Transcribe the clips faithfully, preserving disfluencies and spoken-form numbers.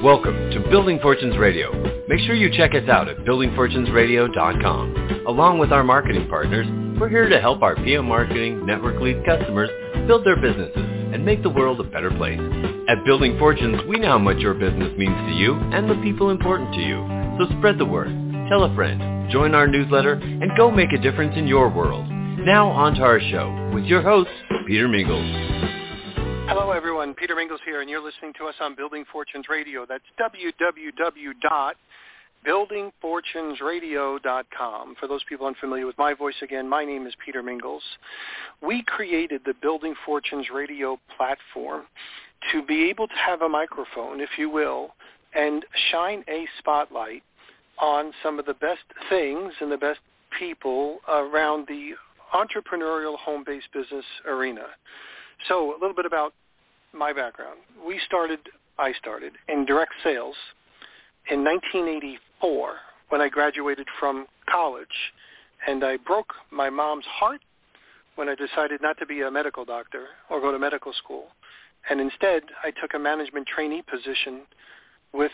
Welcome to Building Fortunes Radio. Make sure you check us out at building fortunes radio dot com. Along with our marketing partners, we're here to help our P M Marketing Network Lead customers build their businesses and make the world a better place. At Building Fortunes, we know how much your business means to you and the people important to you. So spread the word, tell a friend, join our newsletter, and go make a difference in your world. Now on to our show with your host, Peter Mingles. Hello, everyone. Peter Mingles here, and you're listening to us on Building Fortunes Radio. That's w w w dot building fortunes radio dot com. For those people unfamiliar with my voice, again, my name is Peter Mingles. We created the Building Fortunes Radio platform to be able to have a microphone, if you will, and shine a spotlight on some of the best things and the best people around the entrepreneurial home-based business arena. So a little bit about my background. We started, I started, in direct sales in nineteen eighty-four when I graduated from college. And I broke my mom's heart when I decided not to be a medical doctor or go to medical school. And instead, I took a management trainee position with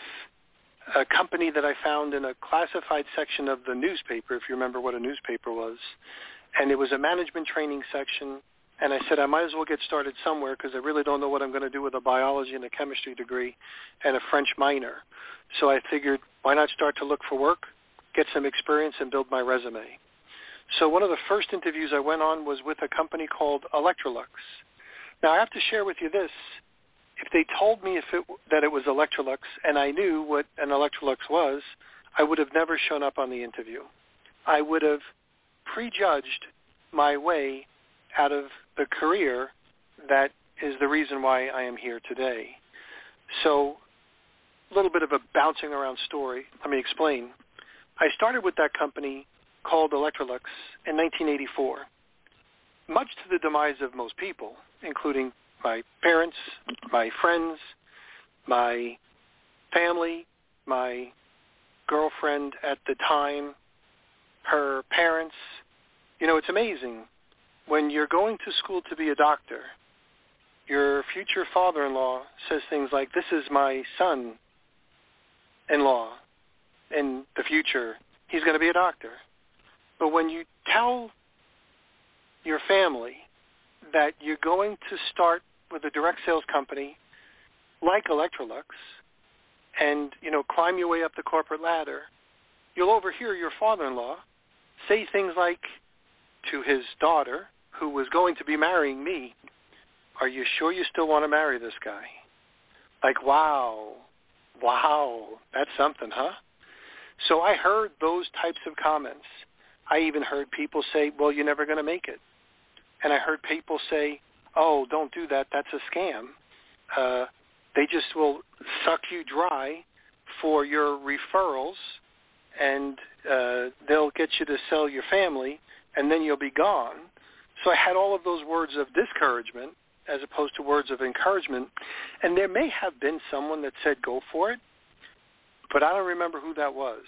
a company that I found in a classified section of the newspaper, if you remember what a newspaper was. And it was a management training section. And I said, I might as well get started somewhere because I really don't know what I'm going to do with a biology and a chemistry degree and a French minor. So I figured, why not start to look for work, get some experience, and build my resume. So one of the first interviews I went on was with a company called Electrolux. Now, I have to share with you this. If they told me if it, that it was Electrolux and I knew what an Electrolux was, I would have never shown up on the interview. I would have prejudged my way out of the career that is the reason why I am here today. So a little bit of a bouncing around story. Let me explain. I started with that company called Electrolux in nineteen eighty-four, much to the demise of most people, including my parents, my friends, my family, my girlfriend at the time, her parents. You know, it's amazing. When you're going to school to be a doctor, your future father-in-law says things like, this is my son-in-law in the future. He's going to be a doctor. But when you tell your family that you're going to start with a direct sales company like Electrolux and, you know, climb your way up the corporate ladder, you'll overhear your father-in-law say things like to his daughter, who was going to be marrying me, are you sure you still want to marry this guy? Like, wow, wow, that's something, huh? So I heard those types of comments. I even heard people say, well, you're never going to make it. And I heard people say, oh, don't do that, that's a scam. Uh, they just will suck you dry for your referrals, and uh, they'll get you to sell your family, and then you'll be gone. So I had all of those words of discouragement as opposed to words of encouragement. And there may have been someone that said, go for it, but I don't remember who that was.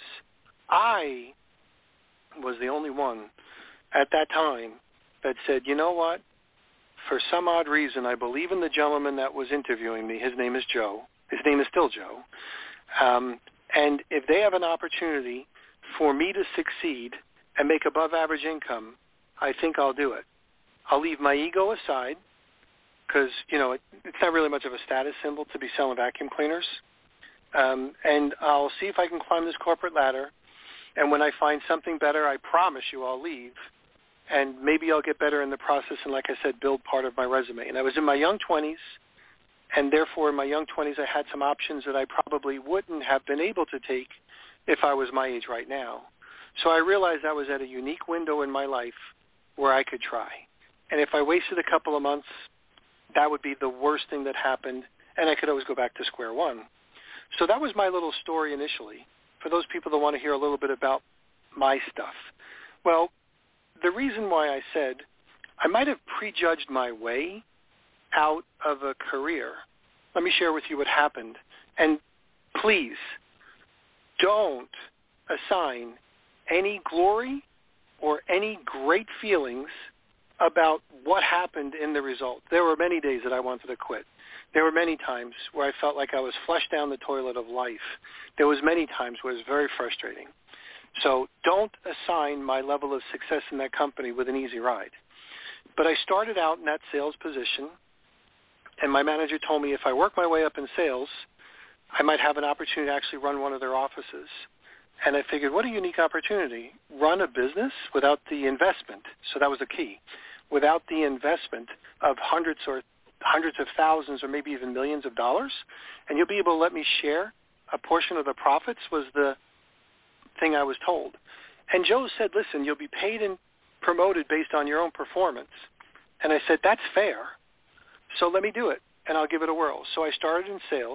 I was the only one at that time that said, you know what? For some odd reason, I believe in the gentleman that was interviewing me. His name is Joe. His name is still Joe. Um, and if they have an opportunity for me to succeed and make above average income, I think I'll do it. I'll leave my ego aside because, you know, it, it's not really much of a status symbol to be selling vacuum cleaners. Um, and I'll see if I can climb this corporate ladder. And when I find something better, I promise you I'll leave. And maybe I'll get better in the process and, like I said, build part of my resume. And I was in my young twenties, and therefore in my young twenties I had some options that I probably wouldn't have been able to take if I was my age right now. So I realized I was at a unique window in my life where I could try. And if I wasted a couple of months, that would be the worst thing that happened, and I could always go back to square one. So that was my little story initially, for those people that want to hear a little bit about my stuff. Well, the reason why I said I might have prejudged my way out of a career, let me share with you what happened. And please, don't assign any glory or any great feelings about what happened in the result. There were many days that I wanted to quit. There were many times where I felt like I was flushed down the toilet of life. There was many times where it was very frustrating. So don't assign my level of success in that company with an easy ride. But I started out in that sales position, and my manager told me if I work my way up in sales, I might have an opportunity to actually run one of their offices. And I figured, what a unique opportunity. Run a business without the investment. So that was the key. Without the investment of hundreds or hundreds of thousands or maybe even millions of dollars, and you'll be able to let me share a portion of the profits was the thing I was told. And Joe said, listen, you'll be paid and promoted based on your own performance. And I said, that's fair. So let me do it, and I'll give it a whirl. So I started in sales.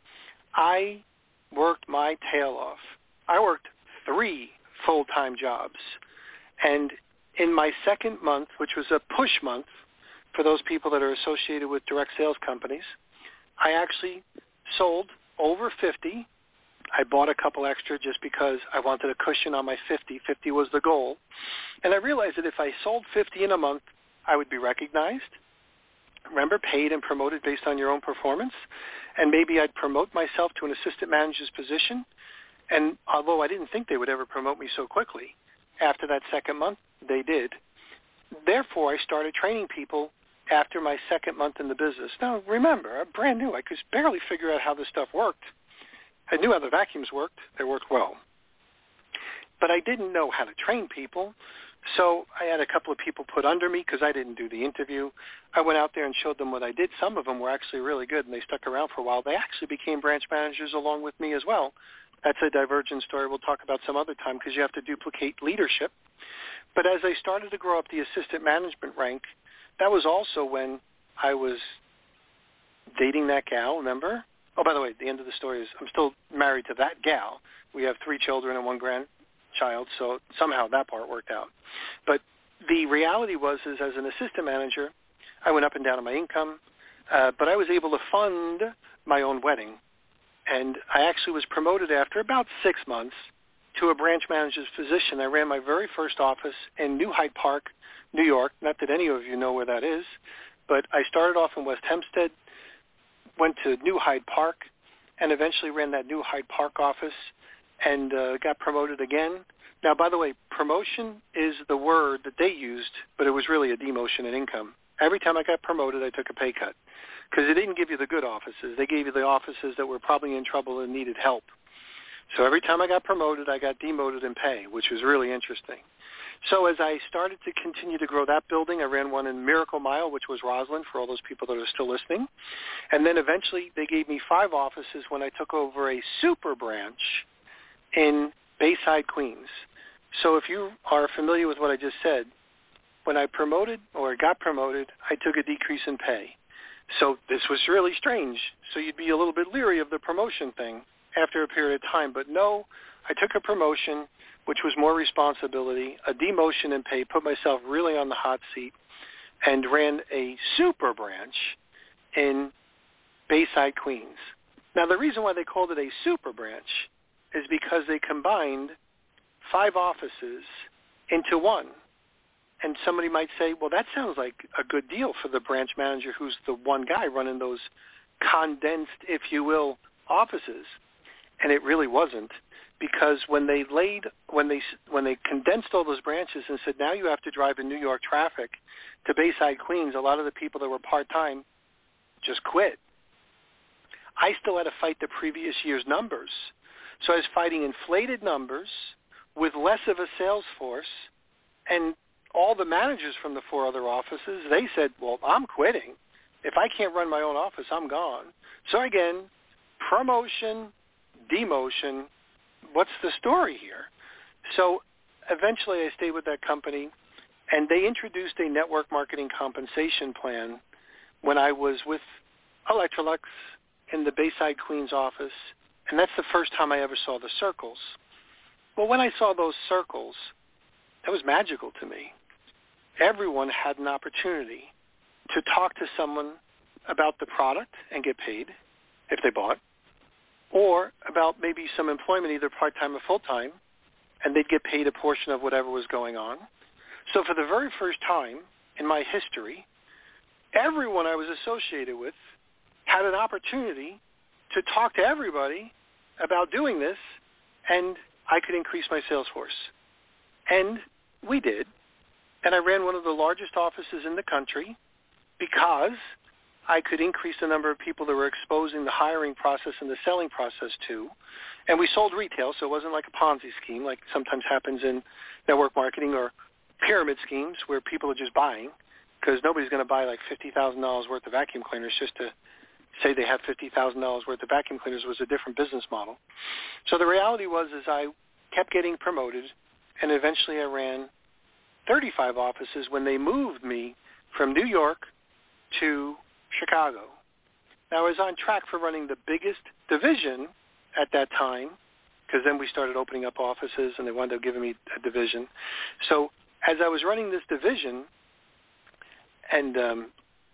I worked my tail off. I worked three full-time jobs. And in my second month, which was a push month for those people that are associated with direct sales companies, I actually sold over fifty. I bought a couple extra just because I wanted a cushion on my fifty. fifty was the goal. And I realized that if I sold fifty in a month, I would be recognized. Remember, paid and promoted based on your own performance. And maybe I'd promote myself to an assistant manager's position. And although I didn't think they would ever promote me so quickly, after that second month, they did. Therefore, I started training people after my second month in the business. Now, remember, I'm brand new. I could barely figure out how this stuff worked. I knew how the vacuums worked. They worked well. But I didn't know how to train people. So I had a couple of people put under me because I didn't do the interview. I went out there and showed them what I did. Some of them were actually really good, and they stuck around for a while. They actually became branch managers along with me as well. That's a divergent story we'll talk about some other time because you have to duplicate leadership. But as I started to grow up the assistant management rank, that was also when I was dating that gal, remember? Oh, by the way, the end of the story is I'm still married to that gal. We have three children and one grandchild, so somehow that part worked out. But the reality was is as an assistant manager, I went up and down on my income, uh, but I was able to fund my own wedding. And I actually was promoted after about six months to a branch manager's position. I ran my very first office in New Hyde Park, New York. Not that any of you know where that is, but I started off in West Hempstead, went to New Hyde Park, and eventually ran that New Hyde Park office and uh, got promoted again. Now, by the way, promotion is the word that they used, but it was really a demotion in income. Every time I got promoted, I took a pay cut because they didn't give you the good offices. They gave you the offices that were probably in trouble and needed help. So every time I got promoted, I got demoted in pay, which was really interesting. So as I started to continue to grow that building, I ran one in Miracle Mile, which was Roslyn, for all those people that are still listening. And then eventually they gave me five offices when I took over a super branch in Bayside, Queens. So if you are familiar with what I just said, when I promoted or got promoted, I took a decrease in pay. So this was really strange. So you'd be a little bit leery of the promotion thing after a period of time. But no, I took a promotion, which was more responsibility, a demotion in pay, put myself really on the hot seat, and ran a super branch in Bayside, Queens. Now, the reason why they called it a super branch is because they combined five offices into one. And somebody might say, well, that sounds like a good deal for the branch manager who's the one guy running those condensed, if you will, offices. And it really wasn't, because when they laid, when they when they condensed all those branches and said, now you have to drive in New York traffic to Bayside, Queens, a lot of the people that were part-time just quit. I still had to fight the previous year's numbers. So I was fighting inflated numbers with less of a sales force, and all the managers from the four other offices, they said, well, I'm quitting. If I can't run my own office, I'm gone. So again, promotion, demotion, what's the story here? So eventually I stayed with that company, and they introduced a network marketing compensation plan when I was with Electrolux in the Bayside, Queens office, and that's the first time I ever saw the circles. Well, when I saw those circles, that was magical to me. Everyone had an opportunity to talk to someone about the product and get paid if they bought, or about maybe some employment, either part-time or full-time, and they'd get paid a portion of whatever was going on. So for the very first time in my history, everyone I was associated with had an opportunity to talk to everybody about doing this, and I could increase my sales force. And we did. And I ran one of the largest offices in the country because I could increase the number of people that were exposing the hiring process and the selling process to. And we sold retail, so it wasn't like a Ponzi scheme like sometimes happens in network marketing or pyramid schemes where people are just buying, because nobody's going to buy like fifty thousand dollars worth of vacuum cleaners just to say they have fifty thousand dollars worth of vacuum cleaners. Was a different business model. So the reality was is I kept getting promoted, and eventually I ran thirty-five offices when they moved me from New York to Chicago. Now, I was on track for running the biggest division at that time, because then we started opening up offices, and they wound up giving me a division. So as I was running this division, and um,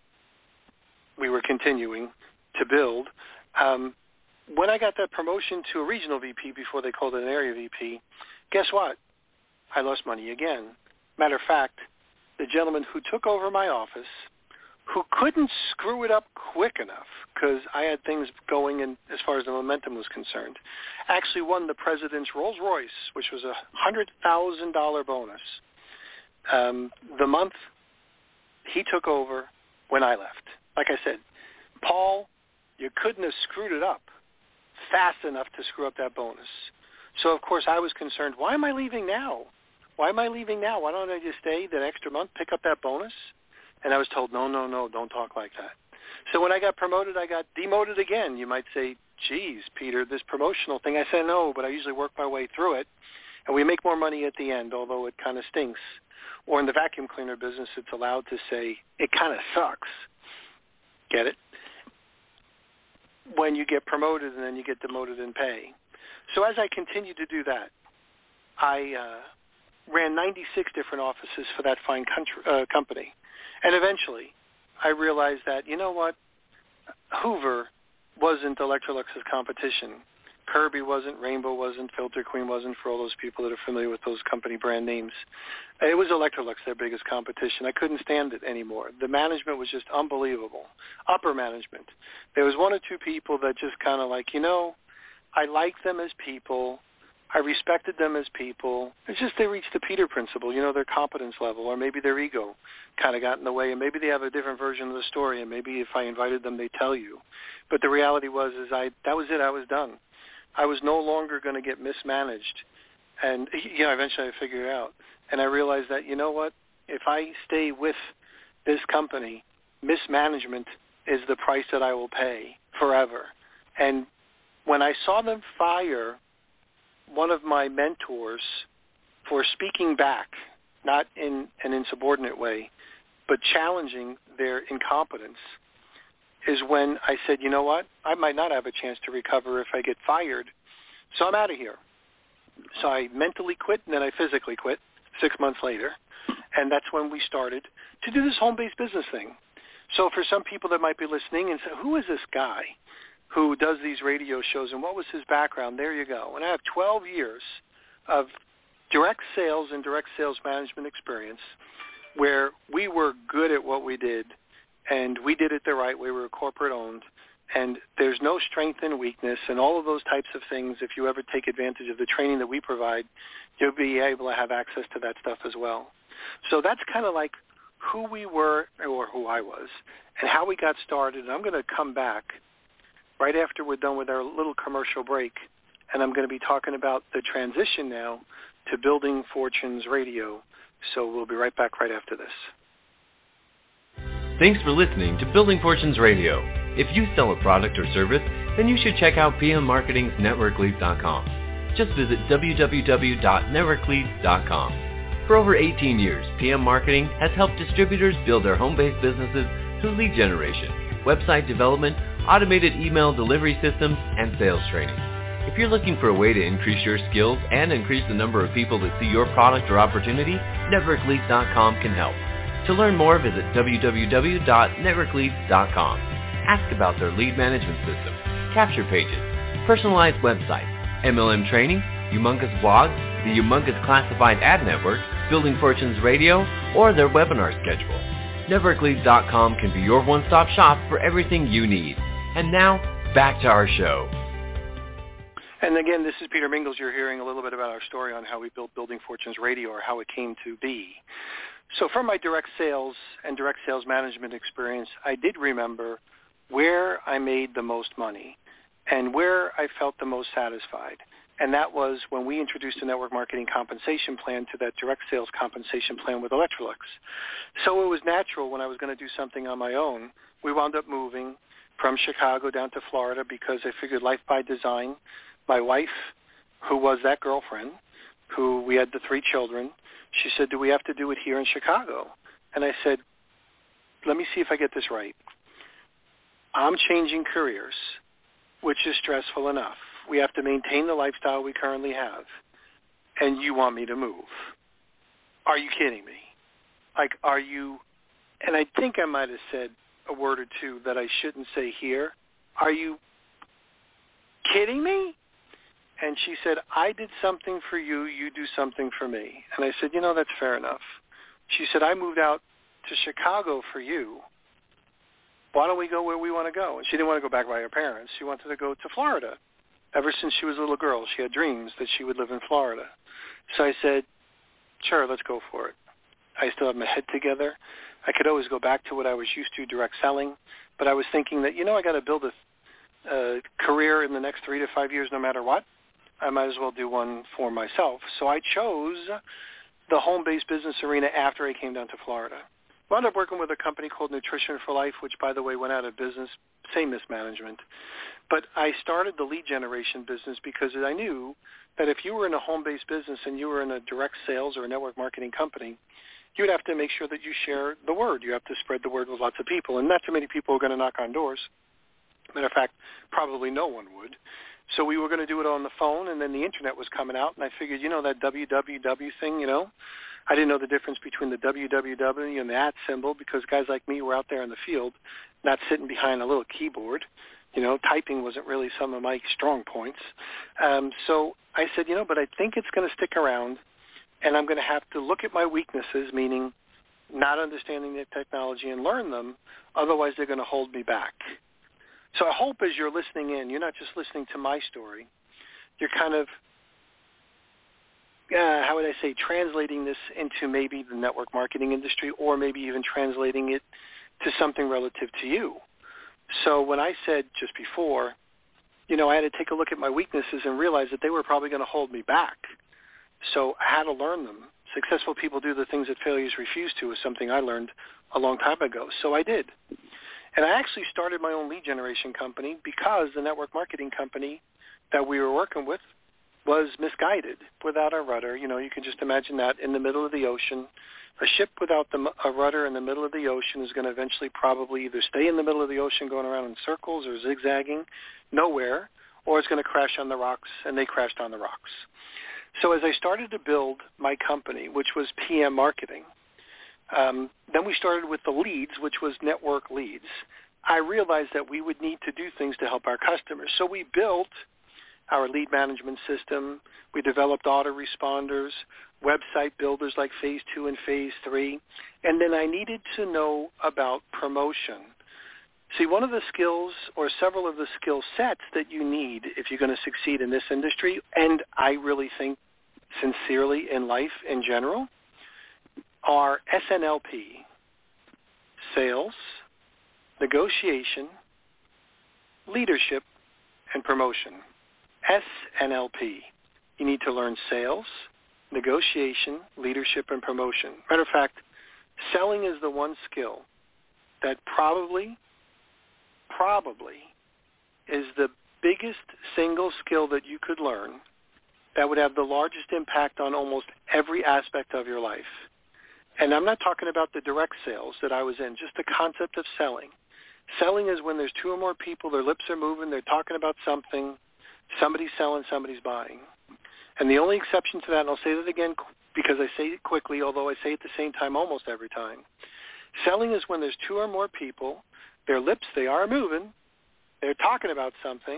we were continuing to build, um, when I got that promotion to a regional V P before they called it an area V P, guess what? I lost money again. Matter of fact, the gentleman who took over my office, who couldn't screw it up quick enough because I had things going in as far as the momentum was concerned, actually won the president's Rolls Royce, which was a one hundred thousand dollars bonus. Um, the month he took over when I left. Like I said, Paul, you couldn't have screwed it up fast enough to screw up that bonus. So, of course, I was concerned, why am I leaving now? Why am I leaving now? Why don't I just stay that extra month, pick up that bonus? And I was told, no, no, no, don't talk like that. So when I got promoted, I got demoted again. You might say, geez, Peter, this promotional thing. I said, no, but I usually work my way through it. And we make more money at the end, although it kind of stinks. Or in the vacuum cleaner business, it's allowed to say, it kind of sucks. Get it? When you get promoted and then you get demoted in pay. So as I continued to do that, I uh, ran ninety-six different offices for that fine country, uh, company. And eventually, I realized that, you know what, Hoover wasn't Electrolux's competition. Kirby wasn't, Rainbow wasn't, Filter Queen wasn't, for all those people that are familiar with those company brand names. It was Electrolux, their biggest competition. I couldn't stand it anymore. The management was just unbelievable. Upper management. There was one or two people that just kind of like, you know, I like them as people. I respected them as people. It's just they reached the Peter principle, you know, their competence level, or maybe their ego kind of got in the way, and maybe they have a different version of the story, and maybe if I invited them, they'd tell you. But the reality was is I that was it. I was done. I was no longer going to get mismanaged. And, you know, eventually I figured it out. And I realized that, you know what, if I stay with this company, mismanagement is the price that I will pay forever. And when I saw them fire one of my mentors for speaking back, not in an insubordinate way, but challenging their incompetence, is when I said, you know what, I might not have a chance to recover if I get fired, so I'm out of here. So I mentally quit, and then I physically quit six months later, and that's when we started to do this home-based business thing. So for some people that might be listening and say, who is this guy who does these radio shows, and what was his background? There you go. And I have twelve years of direct sales and direct sales management experience where we were good at what we did, and we did it the right way. We were corporate-owned, and there's no strength and weakness and all of those types of things. If you ever take advantage of the training that we provide, you'll be able to have access to that stuff as well. So that's kind of like who we were, or who I was, and how we got started. And I'm going to come back right after we're done with our little commercial break, and I'm going to be talking about the transition now to Building Fortunes Radio. So we'll be right back right after this. Thanks for listening to Building Fortunes Radio. If you sell a product or service, then you should check out P M Marketing's Network Leads dot com. Just visit w w w dot network leads dot com. For over eighteen years, P M Marketing has helped distributors build their home-based businesses through lead generation, website development, automated email delivery systems, and sales training. If you're looking for a way to increase your skills and increase the number of people that see your product or opportunity, Network Leads dot com can help. To learn more, visit w w w dot network leads dot com. Ask about their lead management system, capture pages, personalized websites, M L M training, humongous blogs, the humongous classified ad network, Building Fortunes Radio, or their webinar schedule. Network Leads dot com can be your one-stop shop for everything you need. And now, back to our show. And again, this is Peter Mingles. You're hearing a little bit about our story on how we built Building Fortunes Radio, or how it came to be. So from my direct sales and direct sales management experience, I did remember where I made the most money and where I felt the most satisfied. And that was when we introduced a network marketing compensation plan to that direct sales compensation plan with Electrolux. So it was natural when I was going to do something on my own. We wound up moving from Chicago down to Florida because I figured life by design. My wife, who was that girlfriend, who we had the three children, she said, do we have to do it here in Chicago? And I said, let me see if I get this right. I'm changing careers, which is stressful enough. We have to maintain the lifestyle we currently have, and you want me to move. Are you kidding me? Like, are you, and I think I might have said a word or two that I shouldn't say here. Are you kidding me? And she said, I did something for you, you do something for me. And I said, you know, that's fair enough. She said, I moved out to Chicago for you. Why don't we go where we want to go? And she didn't want to go back by her parents. She wanted to go to Florida. Ever since she was a little girl, she had dreams that she would live in Florida. So I said, sure, let's go for it. I still have my head together. I could always go back to what I was used to, direct selling. But I was thinking that, you know, I got to build a, a career in the next three to five years no matter what. I might as well do one for myself. So I chose the home-based business arena after I came down to Florida. Wound up working with a company called Nutrition for Life, which, by the way, went out of business. Same mismanagement. But I started the lead generation business because I knew that if you were in a home-based business and you were in a direct sales or a network marketing company, you would have to make sure that you share the word. You have to spread the word with lots of people. And not too many people are going to knock on doors. Matter of fact, probably no one would. So we were going to do it on the phone, and then the Internet was coming out, and I figured, you know, that W W W thing, you know, I didn't know the difference between the W W W and the at symbol because guys like me were out there in the field, not sitting behind a little keyboard. You know, typing wasn't really some of my strong points. Um, so I said, you know, but I think it's going to stick around, and I'm going to have to look at my weaknesses, meaning not understanding the technology, and learn them. Otherwise, they're going to hold me back. So I hope as you're listening in, you're not just listening to my story. You're kind of, uh, how would I say, translating this into maybe the network marketing industry, or maybe even translating it to something relative to you. So when I said just before, you know, I had to take a look at my weaknesses and realize that they were probably going to hold me back. So I had to learn them. Successful people do the things that failures refuse to is something I learned a long time ago. So I did. And I actually started my own lead generation company because the network marketing company that we were working with was misguided, without a rudder. You know, you can just imagine that in the middle of the ocean. A ship without the, a rudder in the middle of the ocean is going to eventually probably either stay in the middle of the ocean going around in circles or zigzagging nowhere, or it's going to crash on the rocks, and they crashed on the rocks. So as I started to build my company, which was P M Marketing, Um, then we started with the leads, which was network leads. I realized that we would need to do things to help our customers. So we built our lead management system. We developed autoresponders, website builders like phase two and phase three. And then I needed to know about promotion. See, one of the skills or several of the skill sets that you need if you're going to succeed in this industry, and I really think sincerely in life in general, are S N L P, sales, negotiation, leadership, and promotion. S N L P. You need to learn sales, negotiation, leadership, and promotion. Matter of fact, selling is the one skill that probably, probably is the biggest single skill that you could learn that would have the largest impact on almost every aspect of your life. And I'm not talking about the direct sales that I was in, just the concept of selling. Selling is when there's two or more people, their lips are moving, they're talking about something, somebody's selling, somebody's buying. And the only exception to that, and I'll say that again because I say it quickly, although I say it at the same time almost every time, selling is when there's two or more people, their lips, they are moving, they're talking about something.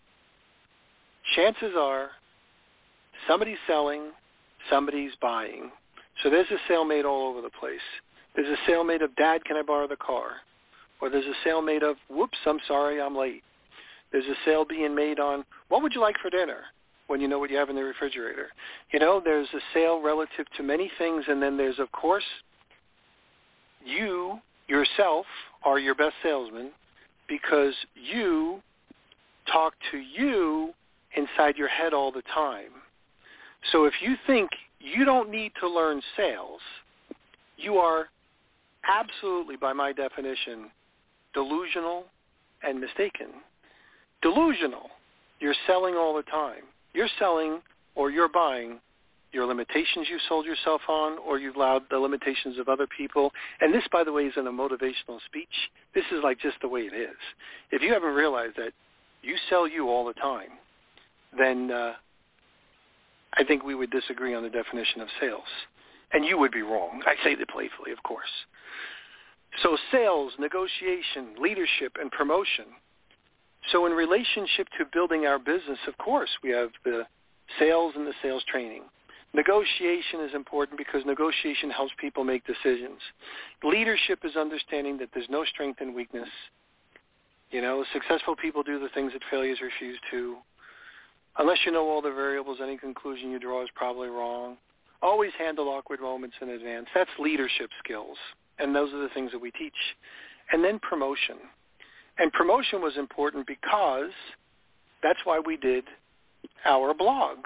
Chances are somebody's selling, somebody's buying. So there's a sale made all over the place. There's a sale made of, Dad, can I borrow the car? or there's a sale made of, whoops, I'm sorry, I'm late. There's a sale being made on, what would you like for dinner, when you know what you have in the refrigerator. You know, there's a sale relative to many things, and then there's, of course, you yourself are your best salesman because you talk to you inside your head all the time. So if you think you don't need to learn sales, you are absolutely, by my definition, delusional and mistaken. Delusional, you're selling all the time. You're selling or you're buying your limitations you sold yourself on, or you've allowed the limitations of other people. And this, by the way, isn't a motivational speech. This is like just the way it is. If you haven't realized that you sell you all the time, then uh, I think we would disagree on the definition of sales. And you would be wrong. I say that playfully, of course. So sales, negotiation, leadership, and promotion. So in relationship to building our business, of course, we have the sales and the sales training. Negotiation is important because negotiation helps people make decisions. Leadership is understanding that there's no strength and weakness. You know, successful people do the things that failures refuse to. Unless you know all the variables, any conclusion you draw is probably wrong. Always handle awkward moments in advance. That's leadership skills, and those are the things that we teach. And then promotion. And promotion was important because that's why we did our blogs.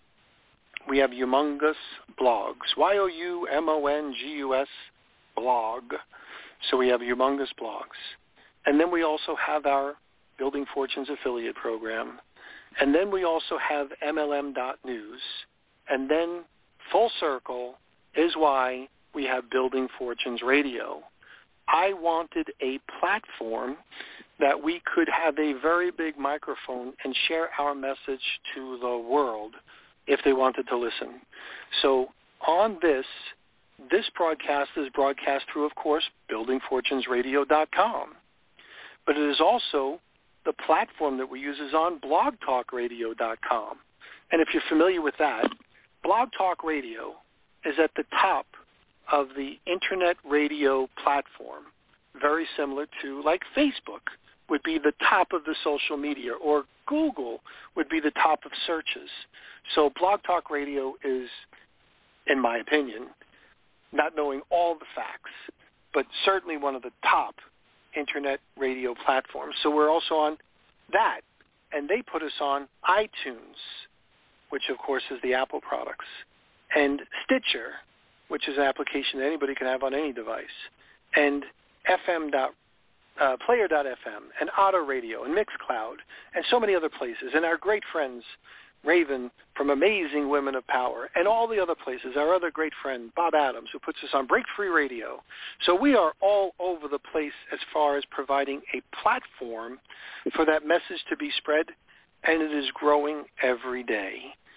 We have Humongous Blogs, Y O U M O N G U S blog. So we have Humongous Blogs. And then we also have our Building Fortunes affiliate program. And then we also have M L M dot news. And then full circle is why we have Building Fortunes Radio. I wanted a platform that we could have a very big microphone and share our message to the world if they wanted to listen. So on this, this broadcast is broadcast through, of course, building fortunes radio dot com. But it is also the platform that we use is on blog talk radio dot com. And if you're familiar with that, Blog Talk Radio is at the top of the internet radio platform, very similar to like Facebook would be the top of the social media, or Google would be the top of searches. So Blog Talk Radio is, in my opinion, not knowing all the facts, but certainly one of the top internet radio platforms. So we're also on that, and they put us on iTunes, which of course is the Apple products, and Stitcher, which is an application that anybody can have on any device, and F M. Uh, player dot F M, and Auto Radio, and Mixcloud, and so many other places, and our great friends, Raven from Amazing Women of Power, and all the other places, our other great friend, Bob Adams, who puts us on Break Free Radio. So we are all over the place as far as providing a platform for that message to be spread, and it is growing every day.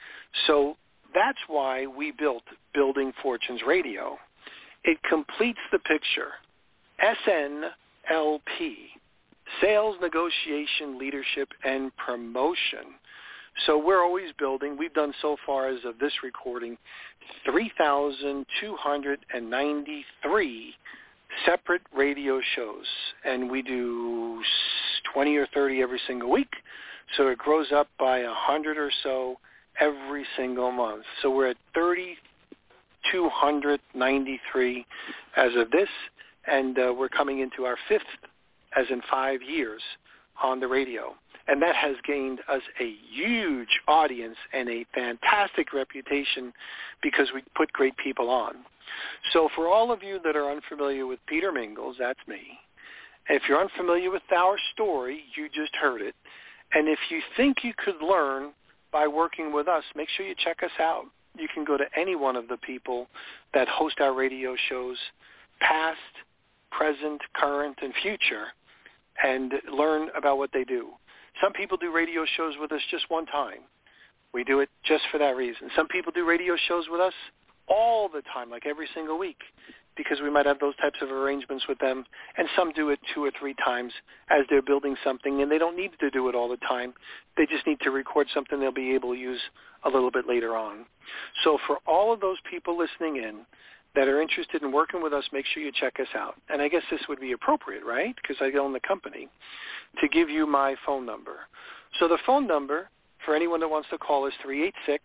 So that's why we built Building Fortunes Radio. It completes the picture. S N L P, Sales, Negotiation, Leadership, and Promotion. So we're always building. We've done so far as of this recording three thousand two hundred ninety-three separate radio shows, and we do twenty or thirty every single week. So it grows up by one hundred or so every single month. So we're at three thousand two hundred ninety-three as of this. And uh, we're coming into our fifth, as in five years, on the radio. And that has gained us a huge audience and a fantastic reputation because we put great people on. So for all of you that are unfamiliar with Peter Mingles, that's me. If you're unfamiliar with our story, you just heard it. And if you think you could learn by working with us, make sure you check us out. You can go to any one of the people that host our radio shows, past, present, current, and future, and learn about what they do. Some people do radio shows with us just one time. We do it just for that reason. Some people do radio shows with us all the time, like every single week, because we might have those types of arrangements with them, and some do it two or three times as they're building something, and they don't need to do it all the time. They just need to record something they'll be able to use a little bit later on. So for all of those people listening in that are interested in working with us, make sure you check us out. And I guess this would be appropriate, right, because I own the company, to give you my phone number. So the phone number for anyone that wants to call is three eight six,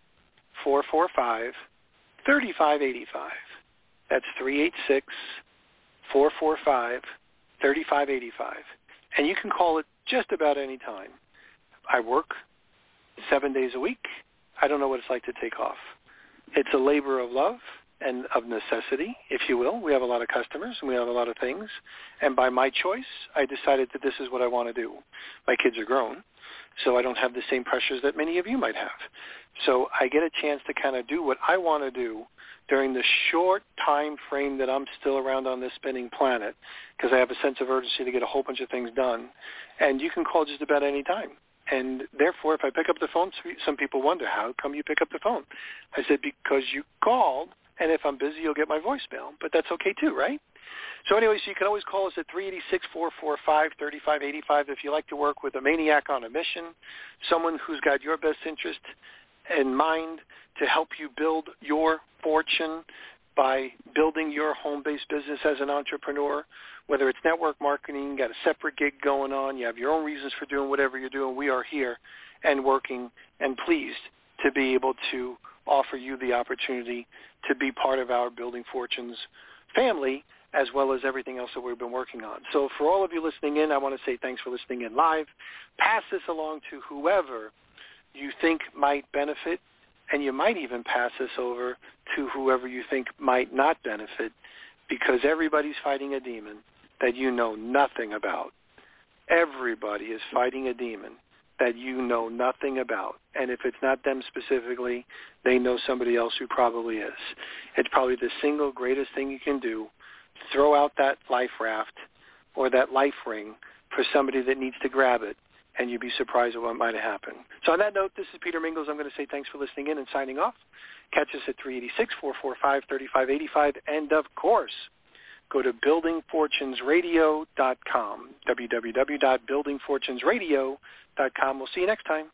four four five, three five eight five. That's three eight six, four four five, three five eight five. And you can call it just about any time. I work seven days a week. I don't know what it's like to take off. It's a labor of love and of necessity, if you will. We have a lot of customers and we have a lot of things. And by my choice, I decided that this is what I want to do. My kids are grown, so I don't have the same pressures that many of you might have. So I get a chance to kind of do what I want to do during the short time frame that I'm still around on this spinning planet, because I have a sense of urgency to get a whole bunch of things done. And you can call just about any time. And therefore, if I pick up the phone, some people wonder, how come you pick up the phone? I said, because you called, and if I'm busy, you'll get my voicemail. But that's okay too, right? So anyway, so you can always call us at three eight six, four four five, three five eight five if you like to work with a maniac on a mission, someone who's got your best interest in mind to help you build your fortune by building your home-based business as an entrepreneur. Whether it's network marketing, got a separate gig going on, you have your own reasons for doing whatever you're doing, we are here and working and pleased to be able to offer you the opportunity to be part of our Building Fortunes family, as well as everything else that we've been working on. So for all of you listening in, I want to say thanks for listening in live. Pass this along to whoever you think might benefit, and you might even pass this over to whoever you think might not benefit, because everybody's fighting a demon that you know nothing about. Everybody is fighting a demon that you know nothing about. And if it's not them specifically, they know somebody else who probably is. It's probably the single greatest thing you can do. Throw out that life raft or that life ring for somebody that needs to grab it, and you'd be surprised at what might have happened. So on that note, this is Peter Mingles. I'm going to say thanks for listening in and signing off. Catch us at three eight six, four four five, three five eight five. And, of course, go to building fortunes radio dot com, w w w dot building fortunes radio dot com. We'll see you next time.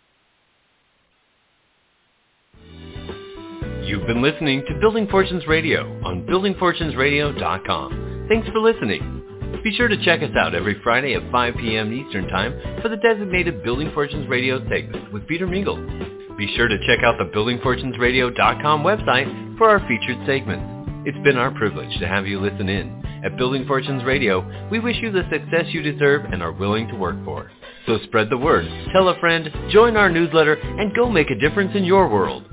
You've been listening to Building Fortunes Radio on building fortunes radio dot com. Thanks for listening. Be sure to check us out every Friday at five p.m. Eastern Time for the designated Building Fortunes Radio segment with Peter Mingles. Be sure to check out the building fortunes radio dot com website for our featured segments. It's been our privilege to have you listen in. At Building Fortunes Radio, we wish you the success you deserve and are willing to work for. So spread the word, tell a friend, join our newsletter, and go make a difference in your world.